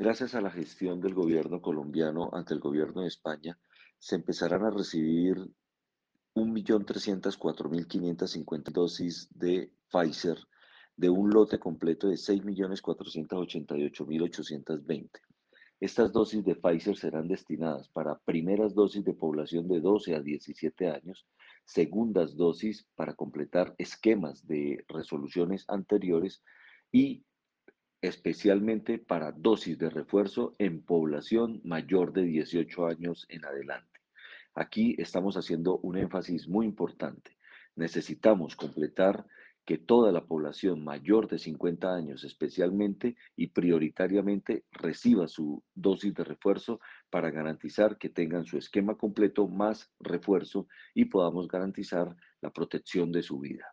Gracias a la gestión del gobierno colombiano ante el gobierno de España, se empezarán a recibir 1.304.550 dosis de Pfizer de un lote completo de 6.488.820. Estas dosis de Pfizer serán destinadas para primeras dosis de población de 12 a 17 años, segundas dosis para completar esquemas de resoluciones anteriores y especialmente para dosis de refuerzo en población mayor de 18 años en adelante. Aquí estamos haciendo un énfasis muy importante. Necesitamos completar que toda la población mayor de 50 años especialmente y prioritariamente reciba su dosis de refuerzo para garantizar que tengan su esquema completo más refuerzo y podamos garantizar la protección de su vida.